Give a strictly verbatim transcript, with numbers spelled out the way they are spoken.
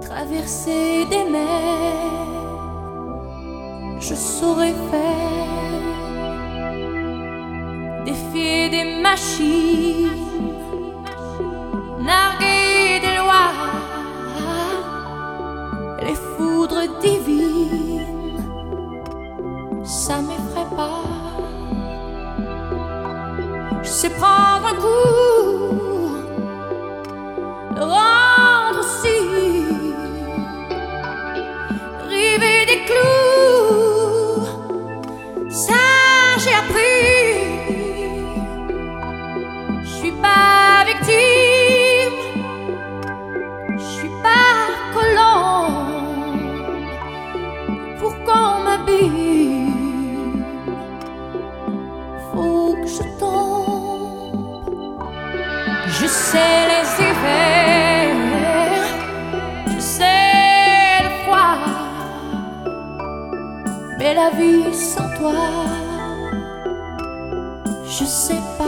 traverser des mers, je saurais faire, défier des machines, narguer des lois, les foudres divines, ça m'effraie pas. Je sais prendre un coup, le rendre aussi, river des clous, ça j'ai appris. Je suis pas victime, je suis pas colombe, pour qu'on m'habille, faut que je tombe. Je sais les hivers, je sais le froid, mais la vie sans toi, je sais pas.